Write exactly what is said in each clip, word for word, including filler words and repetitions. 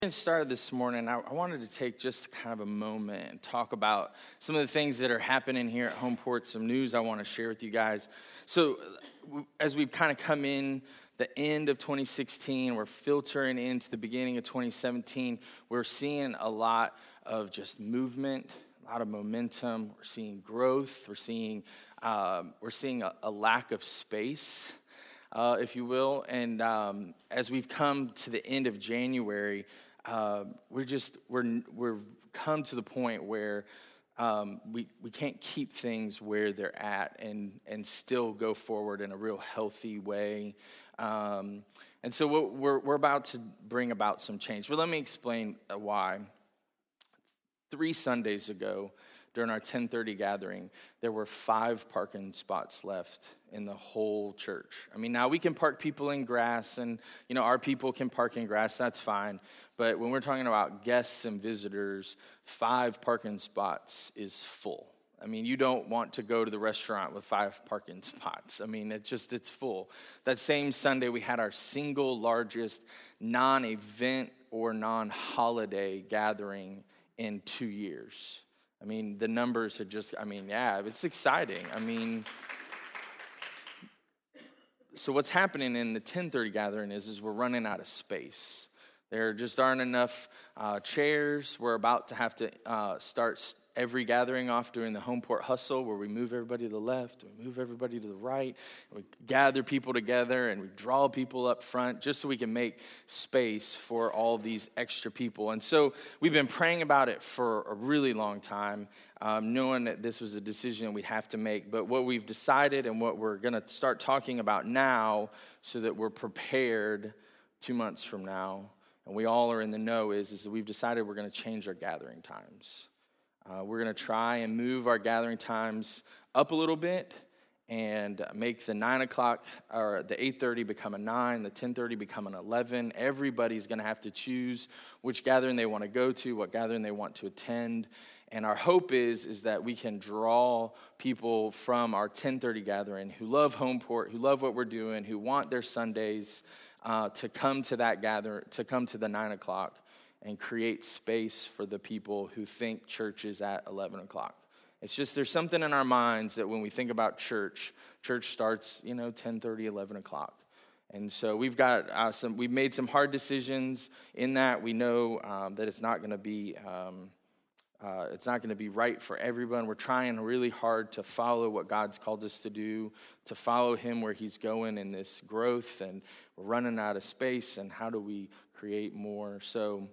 Getting started this morning, I, I wanted to take just kind of a moment and talk about some of the things that are happening here at Homeport, some news I want to share with you guys. So as we've kind of come in the end of twenty sixteen, we're filtering into the beginning of twenty seventeen, we're seeing a lot of just movement, a lot of momentum. We're seeing growth. We're seeing, um, we're seeing a, a lack of space, uh, if you will. And um, as we've come to the end of January, Uh, we're just we're we're come to the point where um, we we can't keep things where they're at and and still go forward in a real healthy way, um, and so we're we're about to bring about some change. Well, let me explain why. Three Sundays ago, during our ten thirty gathering, there were five parking spots left in the whole church. I mean, now we can park people in grass, and you know our people can park in grass. That's fine. But when we're talking about guests and visitors, five parking spots is full. I mean, you don't want to go to the restaurant with five parking spots. I mean, it's just, it's full. That same Sunday, we had our single largest non-event or non-holiday gathering in two years. I mean, the numbers are just, I mean, yeah, it's exciting. I mean, so what's happening in the ten thirty gathering is, is we're running out of space. There just aren't enough uh, chairs. We're about to have to uh, start every gathering off doing the Homeport hustle, where we move everybody to the left, we move everybody to the right, and we gather people together, and we draw people up front just so we can make space for all these extra people. And so we've been praying about it for a really long time, um, knowing that this was a decision we'd have to make. But what we've decided and what we're going to start talking about now so that we're prepared two months from now, and we all are in the know, is, is that we've decided we're going to change our gathering times. Uh, we're going to try and move our gathering times up a little bit and make the nine o'clock or the eight thirty become a nine, the ten thirty become an eleven. Everybody's going to have to choose which gathering they want to go to, what gathering they want to attend. And our hope is, is that we can draw people from our ten thirty gathering who love Homeport, who love what we're doing, who want their Sundays uh, to come to that gather, to come to the nine o'clock. And create space for the people who think church is at eleven o'clock. It's just there's something in our minds that when we think about church, church starts, you know, ten thirty, eleven o'clock. And so we've got uh, some, we've made some hard decisions in that. We know um, that it's not going to be, um, uh, it's not going to be right for everyone. We're trying really hard to follow what God's called us to do, to follow Him where He's going in this growth, and we're running out of space. And how do we create more? So.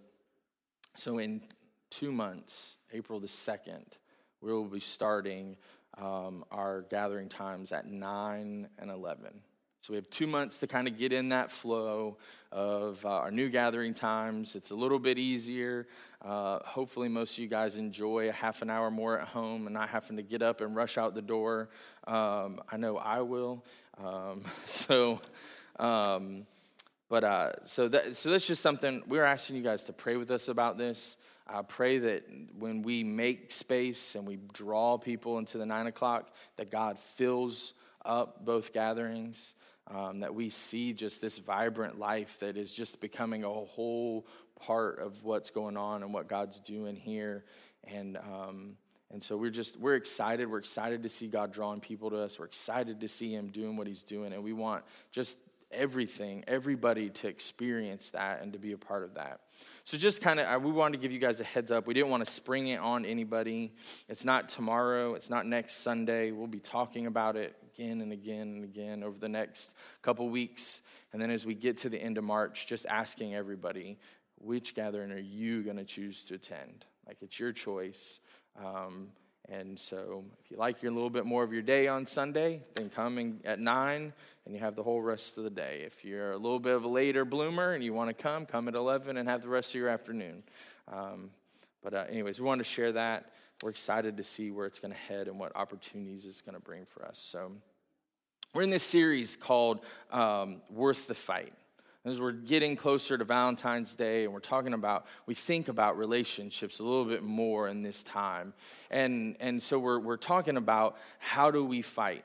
So in two months, April the second, we will be starting um, our gathering times at nine and eleven. So we have two months to kind of get in that flow of uh, our new gathering times. It's a little bit easier. Uh, hopefully most of you guys enjoy a half an hour more at home and not having to get up and rush out the door. Um, I know I will. Um, so... Um, But uh, so that, so that's just something we're asking you guys to pray with us about this. I pray that when we make space and we draw people into the nine o'clock, that God fills up both gatherings, um, that we see just this vibrant life that is just becoming a whole part of what's going on and what God's doing here. And um, and so we're just we're excited. We're excited to see God drawing people to us. We're excited to see Him doing what He's doing, and we want just everything, everybody to experience that and to be a part of that. So just kind of, we wanted to give you guys a heads up. We didn't want to spring it on anybody. It's not tomorrow. It's not next Sunday. We'll be talking about it again and again and again over the next couple weeks. And then as we get to the end of March, just asking everybody, which gathering are you going to choose to attend? Like, it's your choice. Um, and so if you like your little bit more of your day on Sunday, then come in at nine. And you have the whole rest of the day. If you're a little bit of a later bloomer and you want to come, come at eleven and have the rest of your afternoon. Um, but uh, anyways, we wanted to share that. We're excited to see where it's going to head and what opportunities it's going to bring for us. So we're in this series called um, Worth the Fight. As we're getting closer to Valentine's Day and we're talking about, we think about relationships a little bit more in this time. And and so we're we're talking about how do we fight?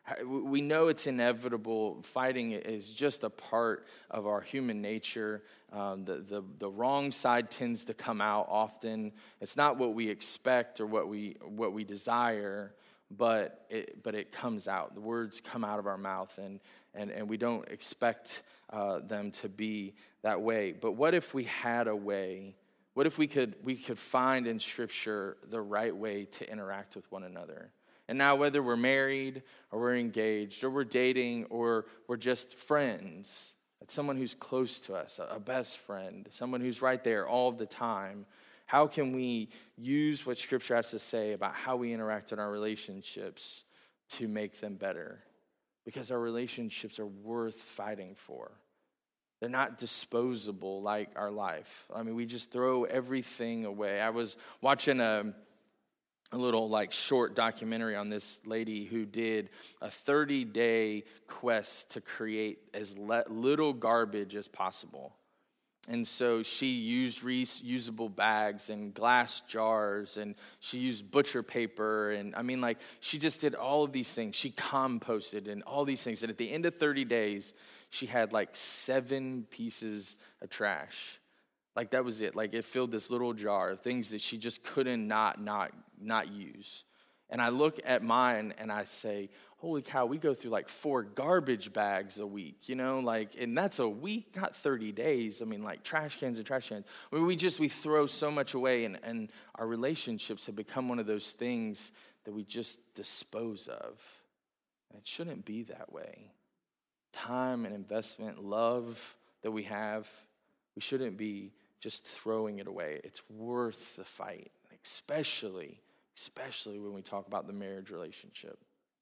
We know it's inevitable. Fighting is just a part of our human nature. Um, the, the, the wrong side tends to come out often. It's not what we expect or what we what we desire, but it, but it comes out. The words come out of our mouth, and, and, and we don't expect uh, them to be that way. But what if we had a way? What if we could we could find in Scripture the right way to interact with one another? And now whether we're married or we're engaged or we're dating or we're just friends, it's someone who's close to us, a best friend, someone who's right there all the time, how can we use what Scripture has to say about how we interact in our relationships to make them better? Because our relationships are worth fighting for. They're not disposable like our life. I mean, we just throw everything away. I was watching a... a little like short documentary on this lady who did a thirty-day quest to create as le- little garbage as possible. And so she used reusable bags and glass jars, and she used butcher paper, and I mean, like, she just did all of these things. She composted and all these things. And at the end of thirty days, she had like seven pieces of trash. Like, that was it. Like, it filled this little jar of things that she just couldn't not, not, not use. And I look at mine and I say, holy cow, we go through like four garbage bags a week, you know? Like, and that's a week, not thirty days. I mean, like, trash cans and trash cans. I mean, we just, we throw so much away, and, and our relationships have become one of those things that we just dispose of. And it shouldn't be that way. Time and investment, love that we have, we shouldn't be just throwing it away. It's worth the fight, especially, especially when we talk about the marriage relationship.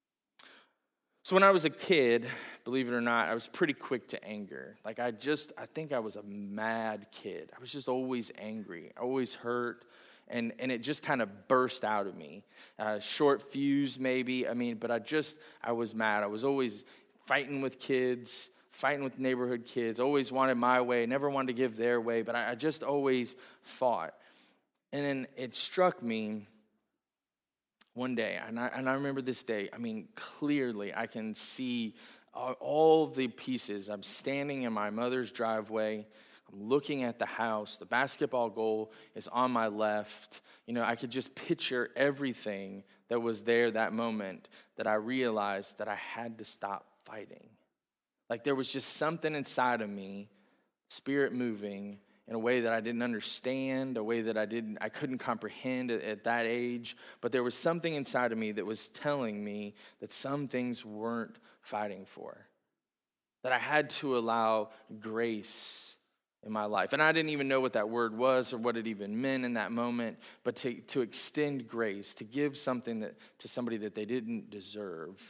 So when I was a kid, believe it or not, I was pretty quick to anger. Like I just, I think I was a mad kid. I was just always angry, always hurt, and, and it just kind of burst out of me. Uh, short fuse maybe, I mean, but I just, I was mad. I was always fighting with kids, fighting with neighborhood kids, always wanted my way, never wanted to give their way, but I, I just always fought. And then it struck me one day, and I, and I remember this day, I mean, clearly I can see all, all the pieces. I'm standing in my mother's driveway, I'm looking at the house, the basketball goal is on my left. You know, I could just picture everything that was there that moment that I realized that I had to stop fighting. Like there was just something inside of me, spirit moving in a way that I didn't understand, a way that I didn't, I couldn't comprehend at, at that age. But there was something inside of me that was telling me that some things weren't fighting for, that I had to allow grace in my life. And I didn't even know what that word was or what it even meant in that moment, but to, to extend grace, to give something that to somebody that they didn't deserve.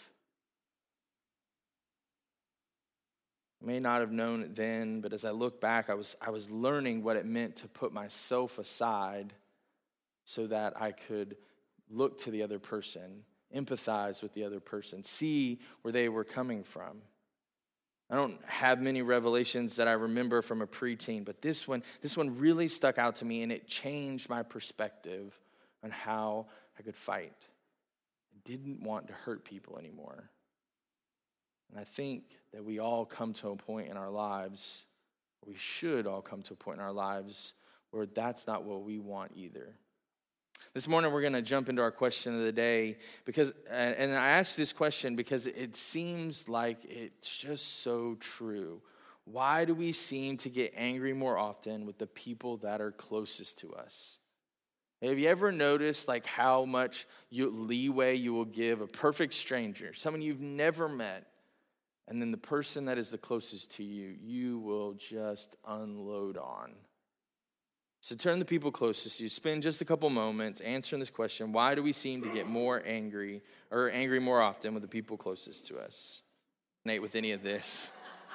I may not have known it then, but as I look back, I was I was learning what it meant to put myself aside so that I could look to the other person, empathize with the other person, see where they were coming from. I don't have many revelations that I remember from a preteen, but this one, this one really stuck out to me, and it changed my perspective on how I could fight. I didn't want to hurt people anymore. And I think that we all come to a point in our lives, we should all come to a point in our lives where that's not what we want either. This morning we're going to jump into our question of the day, because, and I asked this question because it seems like it's just so true. Why do we seem to get angry more often with the people that are closest to us? Have you ever noticed like how much you, leeway you will give a perfect stranger, someone you've never met, and then the person that is the closest to you, you will just unload on? So turn the people closest to you. Spend just a couple moments answering this question. Why do we seem to get more angry or angry more often with the people closest to us? Nate, with any of this?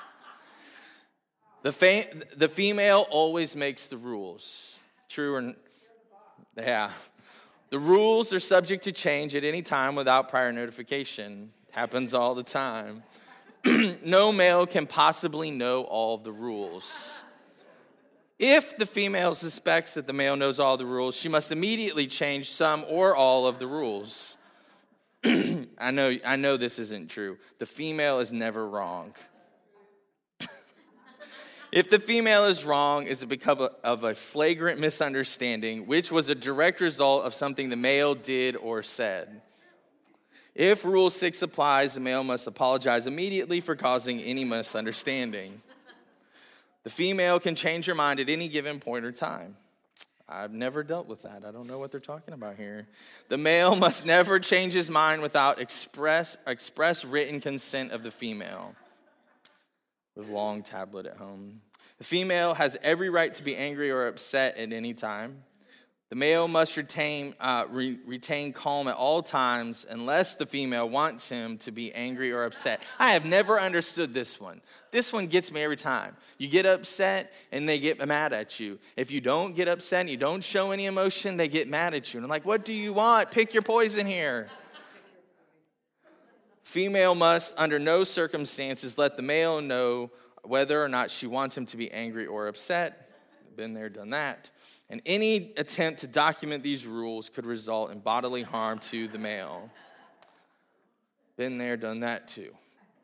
The, fa- the female always makes the rules. True or not? Yeah. The rules are subject to change at any time without prior notification. Happens all the time. No male can possibly know all the rules. If the female suspects that the male knows all the rules, she must immediately change some or all of the rules. I know, I know this isn't true. The female is never wrong. If the female is wrong, it's because of a flagrant misunderstanding, which was a direct result of something the male did or said. If Rule six applies, the male must apologize immediately for causing any misunderstanding. The female can change her mind at any given point or time. I've never dealt with that. I don't know what they're talking about here. The male must never change his mind without express, express written consent of the female. With long tablet at home. The female has every right to be angry or upset at any time. The male must retain uh, re- retain calm at all times unless the female wants him to be angry or upset. I have never understood this one. This one gets me every time. You get upset and they get mad at you. If you don't get upset and you don't show any emotion, they get mad at you. And I'm like, what do you want? Pick your poison here. Female must, under no circumstances, let the male know whether or not she wants him to be angry or upset. Been there, done that. And any attempt to document these rules could result in bodily harm to the male. Been there, done that too.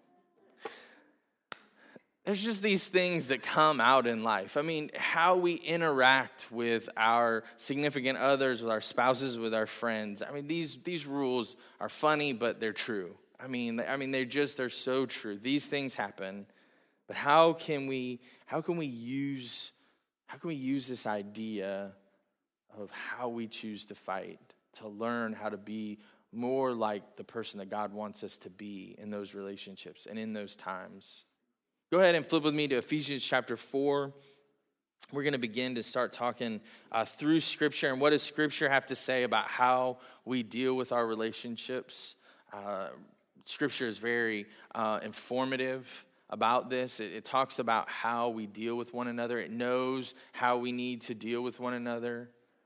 There's just these things that come out in life. I mean, how we interact with our significant others, with our spouses, with our friends. I mean, these, these rules are funny, but they're true. I mean, I mean, they're just, they're so true. These things happen, but how can we, how can we use, how can we use this idea of how we choose to fight to learn how to be more like the person that God wants us to be in those relationships and in those times? Go ahead and flip with me to Ephesians chapter four. We're going to begin to start talking uh, through Scripture and what does Scripture have to say about how we deal with our relationships. Uh, Scripture is very uh, informative about this. It, it talks about how we deal with one another. It knows how we need to deal with one another.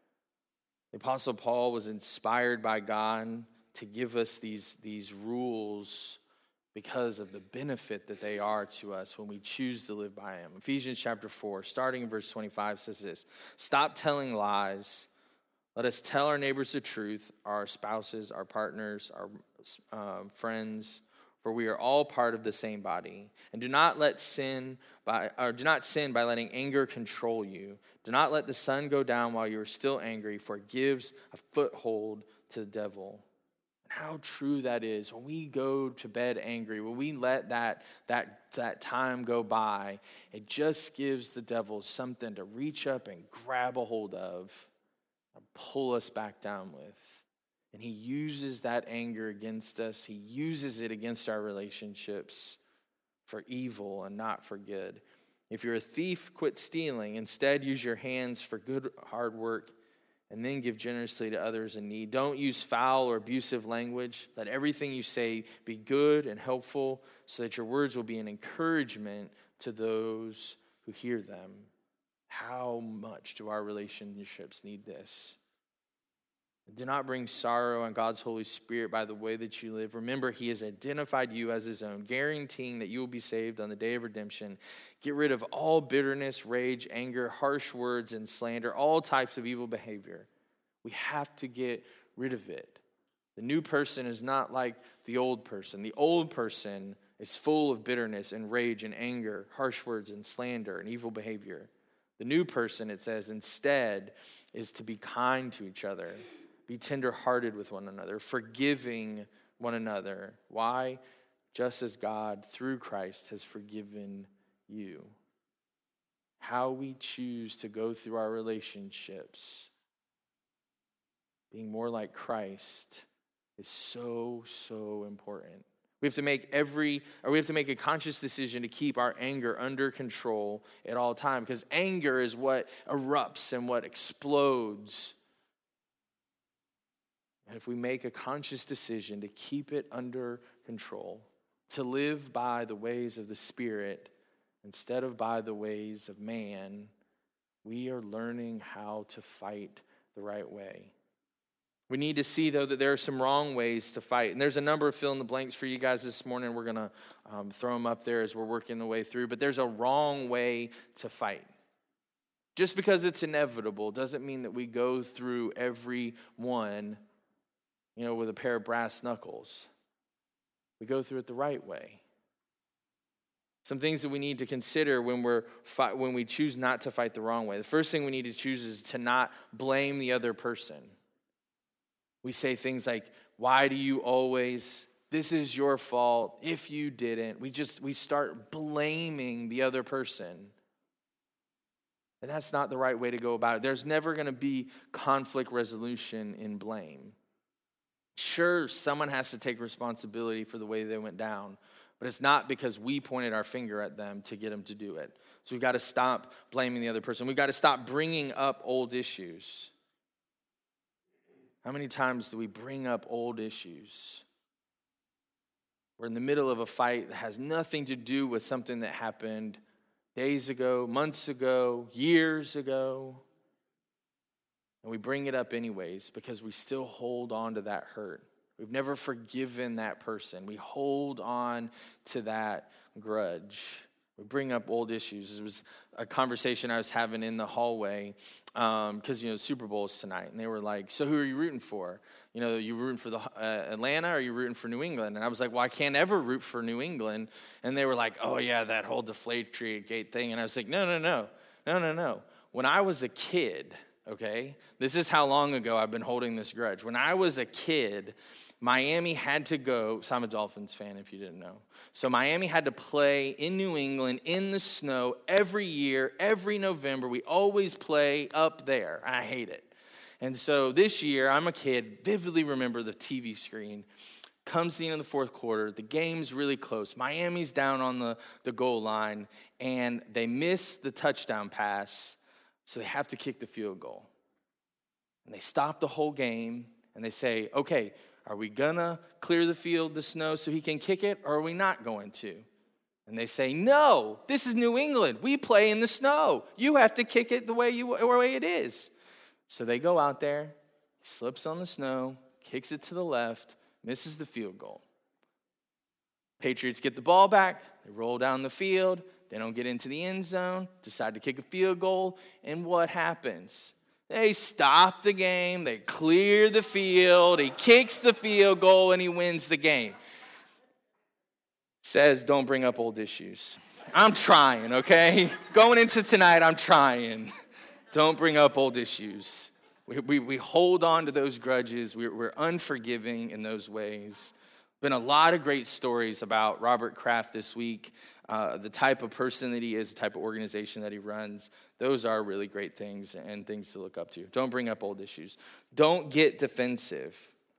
The Apostle Paul was inspired by God to give us these, these rules because of the benefit that they are to us when we choose to live by them. Ephesians chapter four, starting in verse twenty-five, says this: "Stop telling lies. Let us tell our neighbors the truth, our spouses, our partners, our uh, friends, for we are all part of the same body. And do not let sin by, or do not sin by letting anger control you. Do not let the sun go down while you are still angry, for it gives a foothold to the devil." How true that is. When we go to bed angry, when we let that, that, that time go by, it just gives the devil something to reach up and grab a hold of and pull us back down with. And he uses that anger against us. He uses it against our relationships for evil and not for good. If you're a thief, quit stealing. Instead, use your hands for good, hard work, and then give generously to others in need. Don't use foul or abusive language. Let everything you say be good and helpful so that your words will be an encouragement to those who hear them. How much do our relationships need this? Do not bring sorrow on God's Holy Spirit by the way that you live. Remember, he has identified you as his own, guaranteeing that you will be saved on the day of redemption. Get rid of all bitterness, rage, anger, harsh words, and slander, all types of evil behavior. We have to get rid of it. The new person is not like the old person. The old person is full of bitterness and rage and anger, harsh words and slander and evil behavior. The new person, it says, instead is to be kind to each other. Be tenderhearted with one another, forgiving one another. Why? Just as God, through Christ, has forgiven you. How we choose to go through our relationships, being more like Christ, is so, so important. We have to make every, or we have to make a conscious decision to keep our anger under control at all times, because anger is what erupts and what explodes. And if we make a conscious decision to keep it under control, to live by the ways of the Spirit instead of by the ways of man, we are learning how to fight the right way. We need to see, though, that there are some wrong ways to fight. And there's a number of fill-in-the-blanks for you guys this morning. We're going to um, throw them up there as we're working the way through. But there's a wrong way to fight. Just because it's inevitable doesn't mean that we go through every one you know, with a pair of brass knuckles. We go through it the right way. Some things that we need to consider when we're fi- when we choose not to fight the wrong way. The first thing we need to choose is to not blame the other person. We say things like, why do you always, this is your fault, if you didn't. We just, we start blaming the other person. And that's not the right way to go about it. There's never going to be conflict resolution in blame. Sure, someone has to take responsibility for the way they went down, but it's not because we pointed our finger at them to get them to do it. So we've got to stop blaming the other person. We've got to stop bringing up old issues. How many times do we bring up old issues? We're in the middle of a fight that has nothing to do with something that happened days ago, months ago, years ago. And we bring it up anyways because we still hold on to that hurt. We've never forgiven that person. We hold on to that grudge. We bring up old issues. It was a conversation I was having in the hallway because, um, you know, Super Bowl is tonight. And they were like, so who are you rooting for? You know, you rooting for the uh, Atlanta or are you rooting for New England? And I was like, well, I can't ever root for New England. And they were like, oh, yeah, that whole Deflategate thing. And I was like, no, no, no, no, no, no. When I was a kid, okay, this is how long ago I've been holding this grudge. When I was a kid, Miami had to go, so I'm a Dolphins fan if you didn't know. So Miami had to play in New England in the snow every year, every November. We always play up there. I hate it. And so this year, I'm a kid, vividly remember the T V screen. Comes the end of the fourth quarter, the game's really close. Miami's down on the, the goal line, and they miss the touchdown pass, so they have to kick the field goal. And they stop the whole game, and they say, okay, are we going to clear the field, the snow, so he can kick it, or are we not going to? And they say, no, this is New England. We play in the snow. You have to kick it the way, you, the way it is. So they go out there, he slips on the snow, kicks it to the left, misses the field goal. Patriots get the ball back. They roll down the field. They don't get into the end zone, decide to kick a field goal, and what happens? They stop the game, they clear the field, he kicks the field goal, and he wins the game. Says, don't bring up old issues. I'm trying, okay? Going into tonight, I'm trying. Don't bring up old issues. We, we, we hold on to those grudges. We're, we're unforgiving in those ways. Been a lot of great stories about Robert Kraft this week. Uh, the type of person that he is, the type of organization that he runs, those are really great things and things to look up to. Don't bring up old issues. Don't get defensive.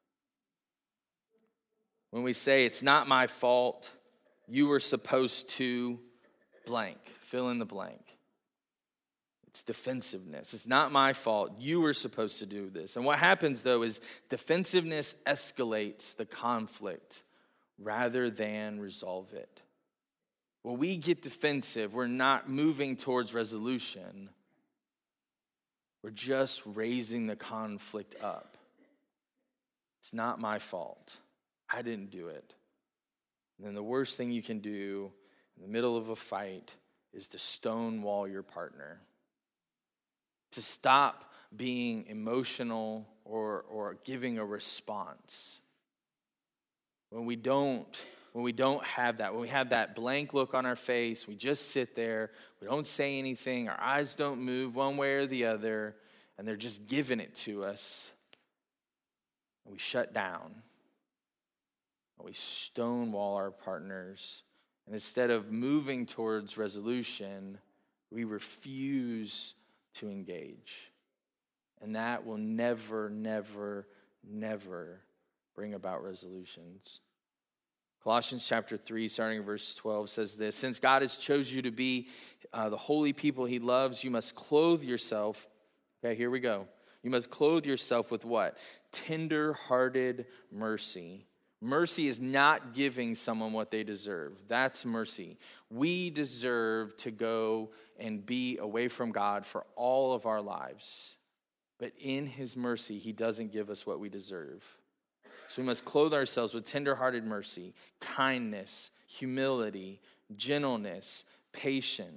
When we say, it's not my fault, you were supposed to blank, fill in the blank. It's defensiveness. It's not my fault. You were supposed to do this. And what happens, though, is defensiveness escalates the conflict rather than resolve it. When we get defensive, we're not moving towards resolution. We're just raising the conflict up. It's not my fault. I didn't do it. And then the worst thing you can do in the middle of a fight is to stonewall your partner. To stop being emotional or, or giving a response. When we don't When we don't have that, when we have that blank look on our face, we just sit there, we don't say anything, our eyes don't move one way or the other, and they're just giving it to us. And we shut down. And we stonewall our partners. And instead of moving towards resolution, we refuse to engage. And that will never, never, never bring about resolutions. Colossians chapter three, starting in verse twelve, says this: since God has chosen you to be uh, the holy people he loves, you must clothe yourself. Okay, here we go. You must clothe yourself with what? Tender-hearted mercy. Mercy is not giving someone what they deserve. That's mercy. We deserve to go and be away from God for all of our lives. But in his mercy, he doesn't give us what we deserve. So we must clothe ourselves with tender-hearted mercy, kindness, humility, gentleness, patience.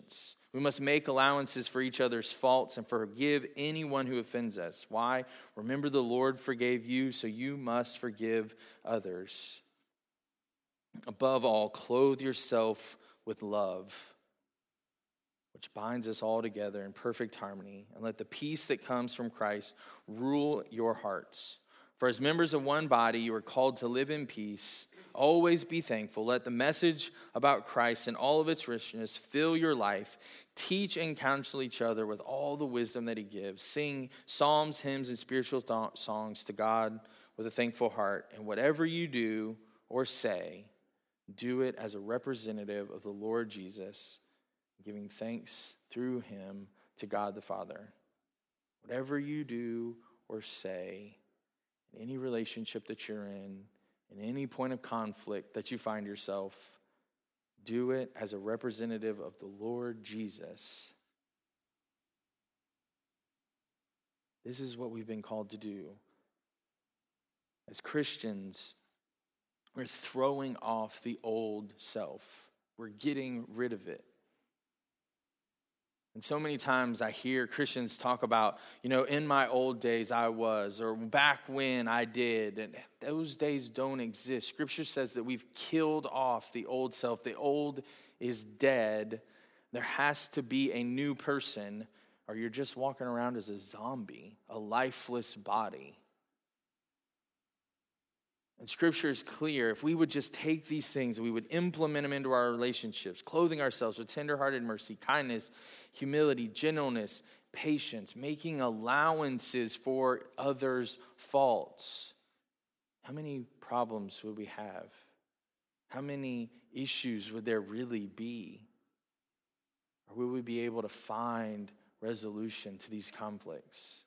We must make allowances for each other's faults and forgive anyone who offends us. Why? Remember, the Lord forgave you, so you must forgive others. Above all, clothe yourself with love, which binds us all together in perfect harmony, and let the peace that comes from Christ rule your hearts. For as members of one body, you are called to live in peace. Always be thankful. Let the message about Christ and all of its richness fill your life. Teach and counsel each other with all the wisdom that he gives. Sing psalms, hymns, and spiritual th- songs to God with a thankful heart. And whatever you do or say, do it as a representative of the Lord Jesus, giving thanks through him to God the Father. Whatever you do or say, in any relationship that you're in, in any point of conflict that you find yourself, do it as a representative of the Lord Jesus. This is what we've been called to do. As Christians, we're throwing off the old self. We're getting rid of it. And so many times I hear Christians talk about, you know, in my old days I was, or back when I did. And those days don't exist. Scripture says that we've killed off the old self. The old is dead. There has to be a new person, or you're just walking around as a zombie, a lifeless body. And Scripture is clear. If we would just take these things and we would implement them into our relationships, clothing ourselves with tenderhearted mercy, kindness, humility, gentleness, patience, making allowances for others' faults, how many problems would we have? How many issues would there really be? Or would we be able to find resolution to these conflicts?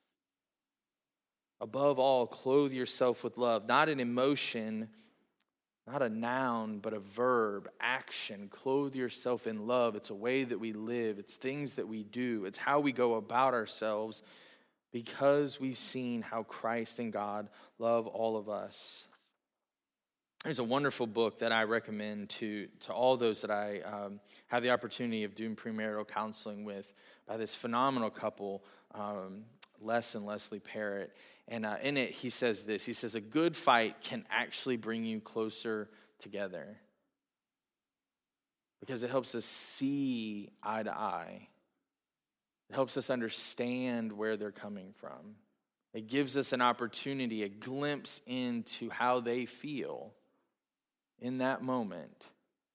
Above all, clothe yourself with love, not an emotion, not a noun, but a verb, action. Clothe yourself in love. It's a way that we live. It's things that we do. It's how we go about ourselves because we've seen how Christ and God love all of us. There's a wonderful book that I recommend to, to all those that I um, have the opportunity of doing premarital counseling with by this phenomenal couple, um, Les and Leslie Parrott. And uh, in it, he says this. He says, a good fight can actually bring you closer together because it helps us see eye to eye. It helps us understand where they're coming from. It gives us an opportunity, a glimpse into how they feel in that moment.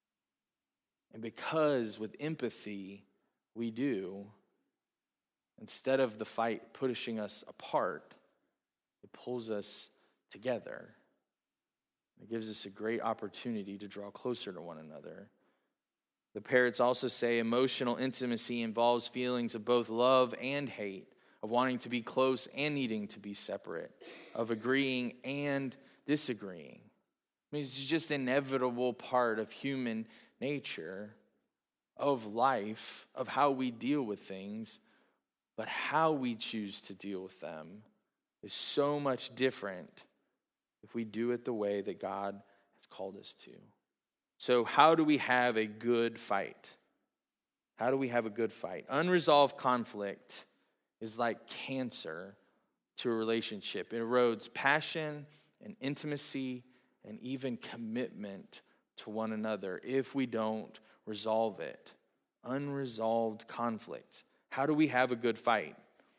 And because with empathy, we do, instead of the fight pushing us apart, it pulls us together. It gives us a great opportunity to draw closer to one another. The Parrots also say emotional intimacy involves feelings of both love and hate, of wanting to be close and needing to be separate, of agreeing and disagreeing. I mean, it's just an inevitable part of human nature, of life, of how we deal with things, but how we choose to deal with them is so much different if we do it the way that God has called us to. So how do we have a good fight? How do we have a good fight? Unresolved conflict is like cancer to a relationship. It erodes passion and intimacy and even commitment to one another if we don't resolve it. Unresolved conflict. How do we have a good fight?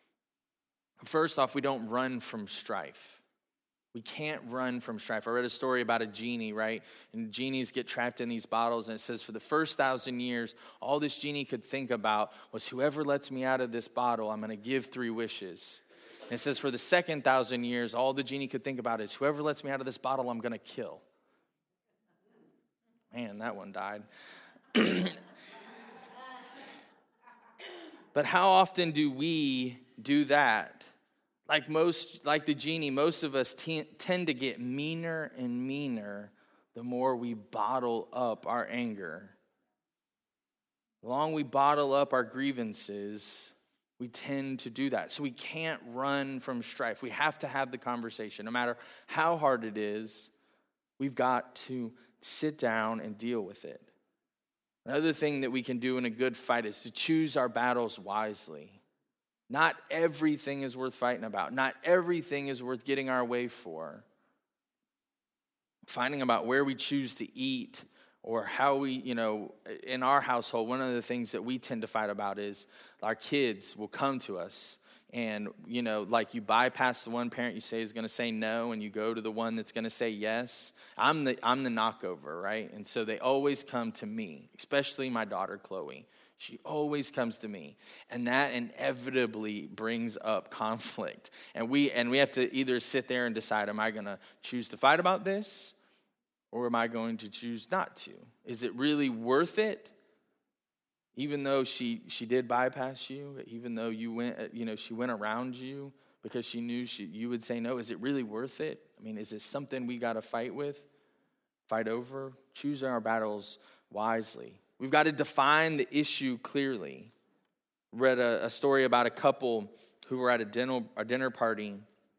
First off, we don't run from strife. We can't run from strife. I read a story about a genie, right? And genies get trapped in these bottles, and it says for the first thousand years, all this genie could think about was whoever lets me out of this bottle, I'm going to give three wishes. And it says for the second thousand years, all the genie could think about is whoever lets me out of this bottle, I'm going to kill. Man, that one died. But how often do we do that? Like most, like the genie, most of us t- tend to get meaner and meaner the more we bottle up our anger. The longer we bottle up our grievances, we tend to do that. So we can't run from strife. We have to have the conversation. No matter how hard it is, we've got to sit down and deal with it. Another thing that we can do in a good fight is to choose our battles wisely. Not everything is worth fighting about. Not everything is worth getting our way for. Finding about where we choose to eat or how we, you know, in our household, one of the things that we tend to fight about is our kids will come to us and, you know, like you bypass the one parent you say is going to say no and you go to the one that's going to say yes. I'm the I'm the knockover, right? And so they always come to me, especially my daughter, Chloe. She always comes to me, and that inevitably brings up conflict. And we and we have to either sit there and decide, am I going to choose to fight about this, or am I going to choose not to? Is it really worth it? Even though she she did bypass you, even though you went, you know, she went around you because she knew she you would say no. Is it really worth it? I mean, is this something we got to fight with, fight over? Choose our battles wisely. We've got to define the issue clearly. Read a, a story about a couple who were at a dinner, a dinner party,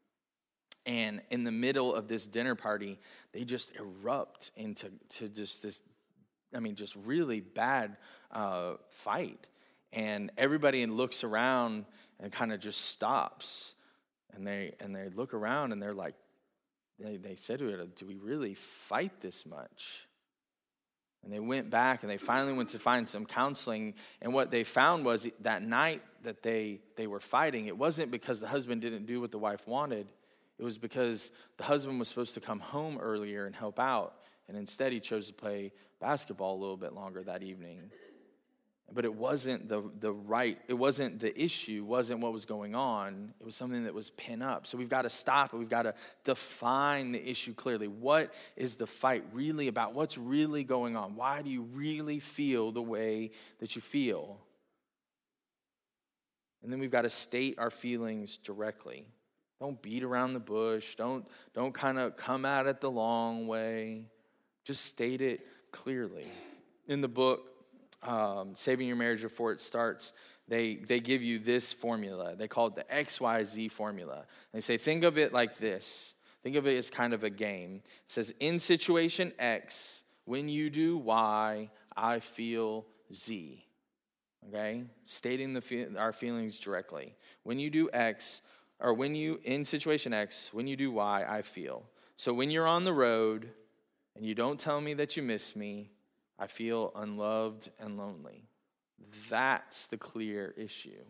and in the middle of this dinner party, they just erupt into to just this, I mean, just really bad uh, fight. And everybody looks around and kind of just stops. And they and they look around and they're like, they, they said to it, do we really fight this much? And they went back and they finally went to find some counseling. And what they found was that night that they, they were fighting, it wasn't because the husband didn't do what the wife wanted. It was because the husband was supposed to come home earlier and help out. And instead he chose to play basketball a little bit longer that evening. But it wasn't the, the right, it wasn't the issue, wasn't what was going on. It was something that was pent up. So we've got to stop it. We've got to define the issue clearly. What is the fight really about? What's really going on? Why do you really feel the way that you feel? And then we've got to state our feelings directly. Don't beat around the bush. Don't, don't kind of come at it the long way. Just state it clearly. In the book, Um, Saving Your Marriage Before It Starts, they they give you this formula. They call it the X Y Z formula. They say, think of it like this. Think of it as kind of a game. It says, in situation X, when you do Y, I feel Z. Okay? Stating the our feelings directly. When you do X, or when you, in situation X, when you do Y, I feel. So when you're on the road and you don't tell me that you miss me, I feel unloved and lonely. That's the clear issue.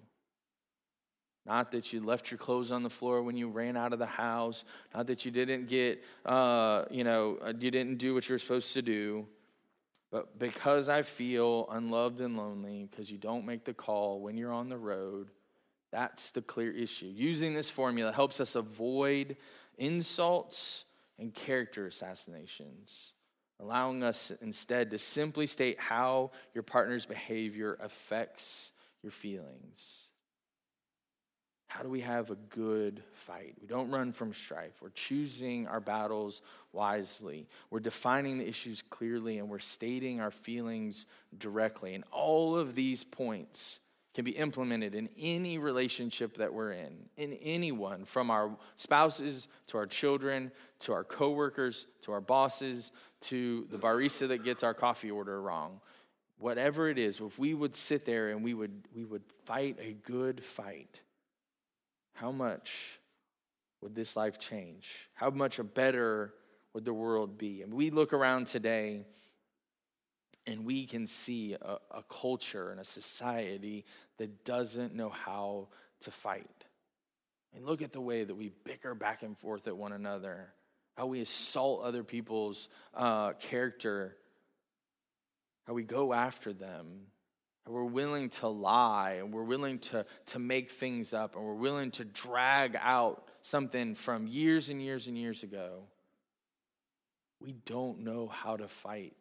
Not that you left your clothes on the floor when you ran out of the house. Not that you didn't get, uh, you know, you didn't do what you were supposed to do. But because I feel unloved and lonely, because you don't make the call when you're on the road, that's the clear issue. Using this formula helps us avoid insults and character assassinations, allowing us instead to simply state how your partner's behavior affects your feelings. How do we have a good fight? We don't run from strife. We're choosing our battles wisely. We're defining the issues clearly, and we're stating our feelings directly. And all of these points can be implemented in any relationship that we're in, in anyone, from our spouses to our children, to our coworkers, to our bosses, to the barista that gets our coffee order wrong. Whatever it is, if we would sit there and we would we would fight a good fight, how much would this life change? How much better would the world be? And we look around today and we can see a, a culture and a society that doesn't know how to fight. And look at the way that we bicker back and forth at one another, how we assault other people's uh, character, how we go after them, how we're willing to lie, and we're willing to, to make things up, and we're willing to drag out something from years and years and years ago. We don't know how to fight.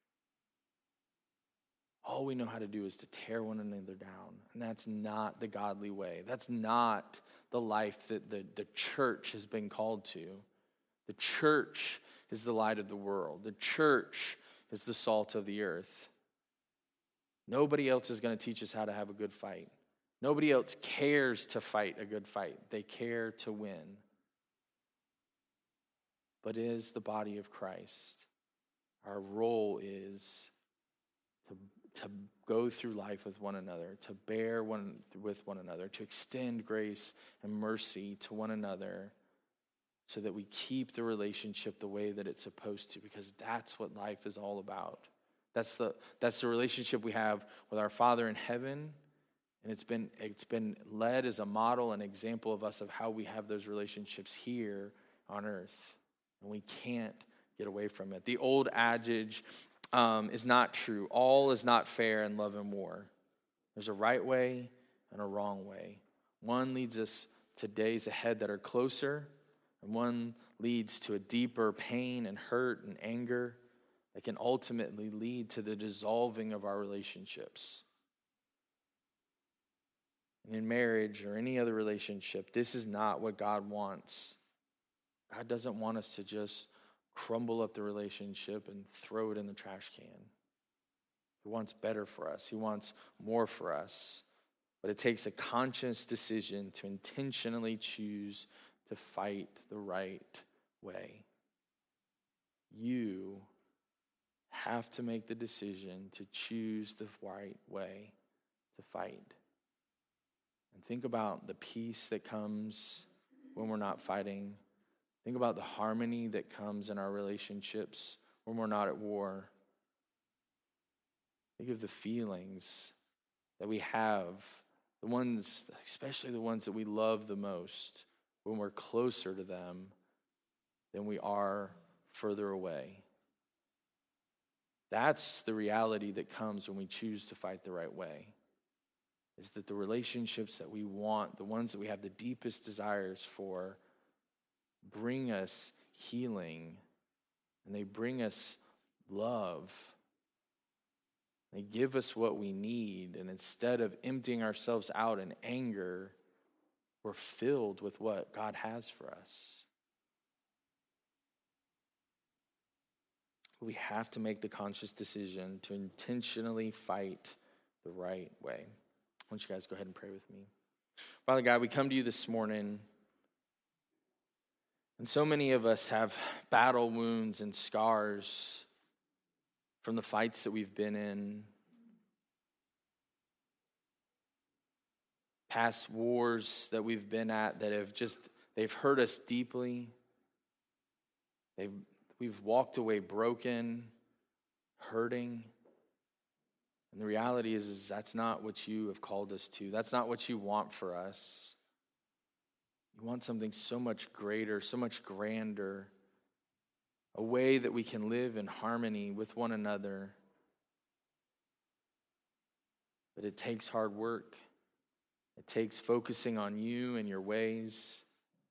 All we know how to do is to tear one another down. And that's not the godly way. That's not the life that the, the church has been called to. The church is the light of the world. The church is the salt of the earth. Nobody else is going to teach us how to have a good fight. Nobody else cares to fight a good fight. They care to win. But as the body of Christ, our role is to to go through life with one another, to bear one with one another, to extend grace and mercy to one another, so that we keep the relationship the way that it's supposed to, because that's what life is all about. That's the that's the relationship we have with our Father in heaven, and it's been it's been led as a model and example of us of how we have those relationships here on earth, and we can't get away from it. The old adage um, is not true. All is not fair in love and war. There's a right way and a wrong way. One leads us to days ahead that are closer, and one leads to a deeper pain and hurt and anger that can ultimately lead to the dissolving of our relationships. And in marriage or any other relationship, this is not what God wants. God doesn't want us to just crumble up the relationship and throw it in the trash can. He wants better for us. He wants more for us. But it takes a conscious decision to intentionally choose to fight the right way. You have to make the decision to choose the right way to fight. And think about the peace that comes when we're not fighting. Think about the harmony that comes in our relationships when we're not at war. Think of the feelings that we have, the ones, especially the ones that we love the most, when we're closer to them than we are further away. That's the reality that comes when we choose to fight the right way. Is that the relationships that we want, the ones that we have the deepest desires for, bring us healing, and they bring us love. They give us what we need, and instead of emptying ourselves out in anger, we're filled with what God has for us. We have to make the conscious decision to intentionally fight the right way. I want you guys to go ahead and pray with me. Father God, we come to you this morning, and so many of us have battle wounds and scars from the fights that we've been in, past wars that we've been at that have just, they've hurt us deeply. They've, we've walked away broken, hurting. And the reality is, is that's not what you have called us to. That's not what you want for us. You want something so much greater, so much grander, a way that we can live in harmony with one another. But it takes hard work. It takes focusing on you and your ways.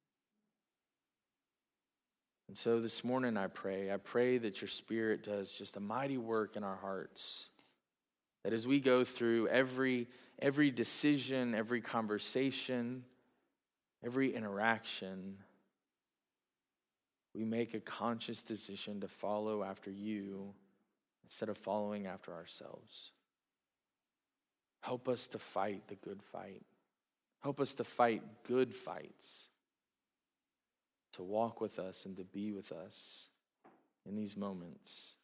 And so this morning I pray, I pray that your Spirit does just a mighty work in our hearts. That as we go through every, every decision, every conversation, every interaction, we make a conscious decision to follow after you instead of following after ourselves. Help us to fight the good fight. Help us to fight good fights, to walk with us and to be with us in these moments.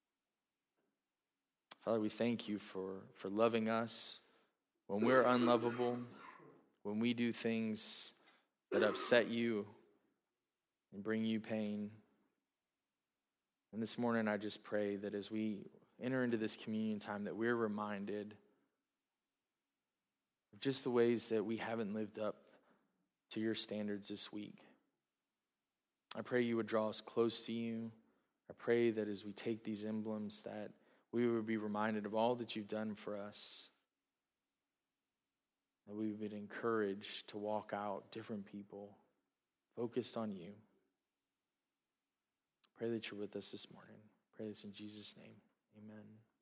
Father, we thank you for, for loving us when we're unlovable, when we do things that upset you and bring you pain. And this morning I just pray that as we enter into this communion time that we're reminded of just the ways that we haven't lived up to your standards this week. I pray you would draw us close to you. I pray that as we take these emblems that we would be reminded of all that you've done for us. That we would be encouraged to walk out different people focused on you. Pray that you're with us this morning. Pray this in Jesus' name. Amen.